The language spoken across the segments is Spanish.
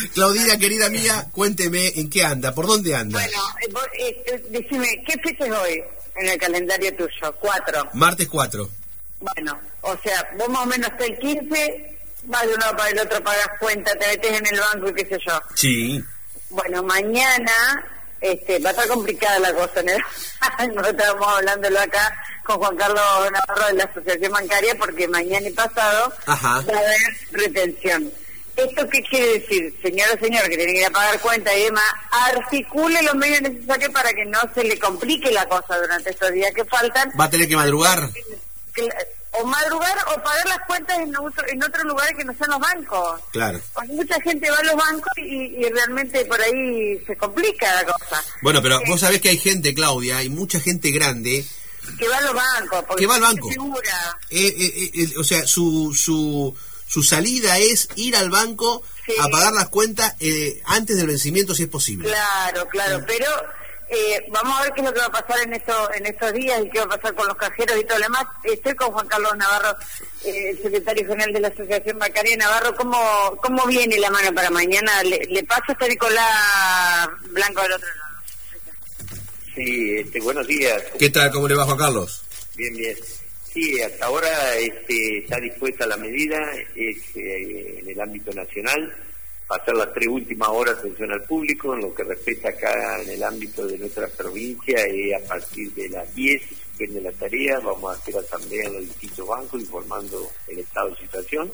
Claudina, querida mía, cuénteme en qué anda, por dónde anda. Bueno, decime, ¿qué fecha es hoy en el calendario tuyo? 4. Martes 4. Bueno, o sea, vos más o menos hasta el 15, vas de un lado para el otro, pagas cuenta, te metes en el banco y qué sé yo. Sí. Bueno, mañana va a estar complicada la cosa, ¿no? Nosotros estábamos hablándolo acá con Juan Carlos Navarro de la Asociación Bancaria, porque mañana y pasado Ajá. va a haber retención. ¿Esto qué quiere decir? Señora o señor, que tiene que ir a pagar cuenta y demás, articule los medios necesarios para que no se le complique la cosa durante estos días que faltan. ¿Va a tener que madrugar? O madrugar o pagar las cuentas en otros lugares que no sean los bancos. Claro. Porque mucha gente va a los bancos y realmente por ahí se complica la cosa. Bueno, pero vos sabés que hay gente, Claudia, hay mucha gente grande que va a los bancos. Que va al banco. Segura. O sea, su salida es ir al banco a pagar las cuentas antes del vencimiento, si es posible. Claro, pero vamos a ver qué es lo que va a pasar en estos días y qué va a pasar con los cajeros y todo lo demás. Estoy con Juan Carlos Navarro, el secretario general de la Asociación Bancaria de Navarro. ¿Cómo viene la mano para mañana? Le paso a Nicolás Blanco del otro lado. Sí, buenos días. ¿Qué tal? ¿Cómo le va, Juan Carlos? Bien. Sí, hasta ahora está dispuesta la medida en el ámbito nacional. Va a ser las 3 últimas horas de atención al público. En lo que respecta acá en el ámbito de nuestra provincia, a partir de las 10 se suspende la tarea. Vamos a hacer asamblea en los distintos bancos informando el estado de situación.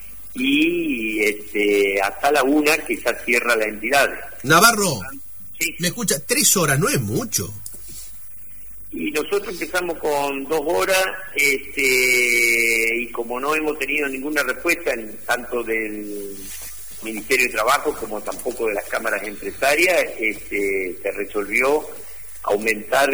Y hasta la 1 que ya cierra la entidad. Navarro, sí. ¿Me escucha? 3 horas, no es mucho. Y nosotros empezamos con 2 horas, y como no hemos tenido ninguna respuesta, tanto del Ministerio de Trabajo como tampoco de las cámaras empresarias, se resolvió aumentar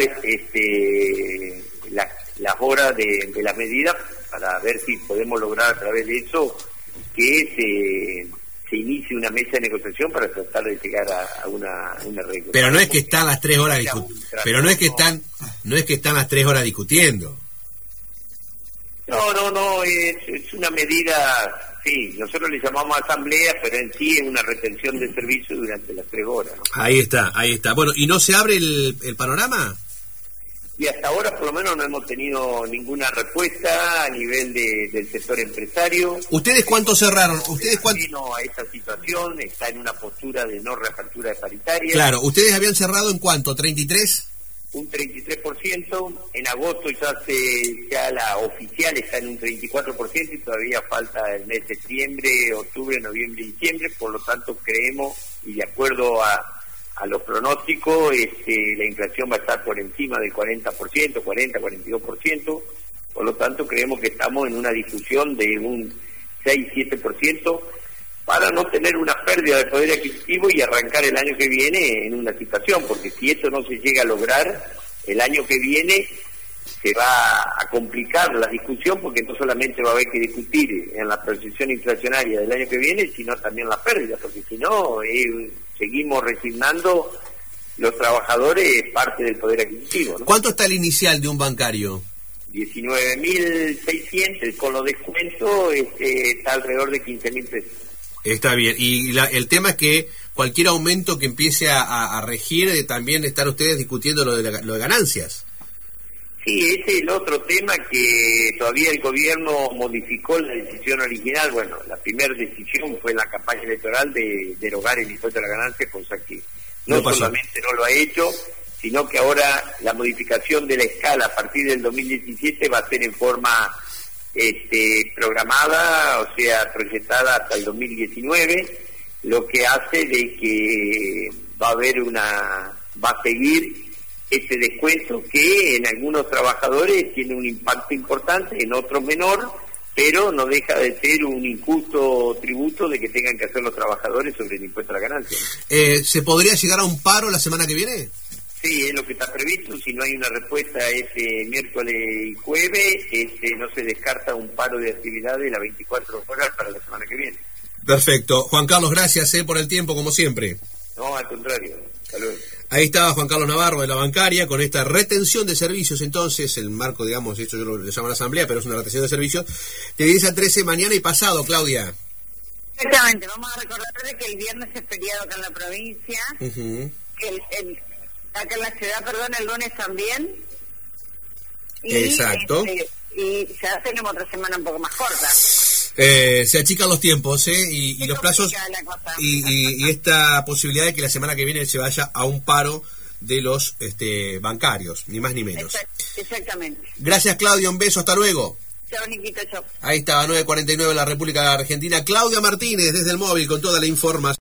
las horas de la medida para ver si podemos lograr a través de eso que se inicie una mesa de negociación para tratar de llegar a una arreglo. Pero no es que están las 3 horas pero no es que están las 3 horas discutiendo. No, es una medida. Sí, nosotros le llamamos asamblea, pero en sí es una retención de servicio durante las 3 horas, ¿no? Ahí está. Bueno, ¿y no se abre el panorama? Y hasta ahora por lo menos no hemos tenido ninguna respuesta a nivel del sector empresario. ¿Ustedes cuánto cerraron? Vino a esa situación, está en una postura de no reapertura de paritaria. Claro, ¿ustedes habían cerrado en cuánto? ¿33? Un 33%, en agosto ya la oficial está en un 34% y todavía falta el mes de septiembre, octubre, noviembre y diciembre, por lo tanto creemos, y de acuerdo a los pronósticos, la inflación va a estar por encima del 40%, 42%, por lo tanto creemos que estamos en una discusión de un 6-7%, para no tener una pérdida de poder adquisitivo y arrancar el año que viene en una situación, porque si esto no se llega a lograr, el año que viene se va a complicar la discusión, porque no solamente va a haber que discutir en la proyección inflacionaria del año que viene, sino también la pérdida, porque si no, seguimos resignando los trabajadores parte del poder adquisitivo, ¿no? ¿Cuánto está el inicial de un bancario? 19.600, con los descuentos está alrededor de 15.000 pesos. Está bien, y el tema es que cualquier aumento que empiece a regir, también están ustedes discutiendo lo de ganancias. Sí, ese es el otro tema que todavía el gobierno modificó la decisión original. Bueno, la primera decisión fue en la campaña electoral de derogar el impuesto a la ganancia, cosa que no solamente no lo ha hecho, sino que ahora la modificación de la escala a partir del 2017 va a ser en forma programada, o sea, proyectada hasta el 2019, lo que hace de que va a seguir este descuento que en algunos trabajadores tiene un impacto importante, en otros menor, pero no deja de ser un injusto tributo de que tengan que hacer los trabajadores sobre el impuesto a la ganancia. ¿Se podría llegar a un paro la semana que viene? Sí, es lo que está previsto. Si no hay una respuesta ese miércoles y jueves, no se descarta un paro de actividades las 24 horas para la semana que viene. Perfecto. Juan Carlos, gracias por el tiempo, como siempre. No, al contrario. Hasta luego. Ahí estaba Juan Carlos Navarro de la Bancaria con esta retención de servicios. Entonces, el marco, digamos, esto yo lo llamo la asamblea, pero es una retención de servicios de 10 a 13 mañana y pasado, Claudia. Exactamente, vamos a recordar que el viernes es feriado acá en la provincia, que acá en la ciudad, perdón, el lunes también. Y, exacto. Y ya tenemos otra semana un poco más corta. Se achican los tiempos y los plazos y esta posibilidad de que la semana que viene se vaya a un paro de los bancarios, ni más ni menos. Exactamente. Gracias, Claudia, un beso, hasta luego. Chao, Niquito, chao. Ahí estaba, 9:49 en la República Argentina. Claudia Martínez desde el móvil con toda la información.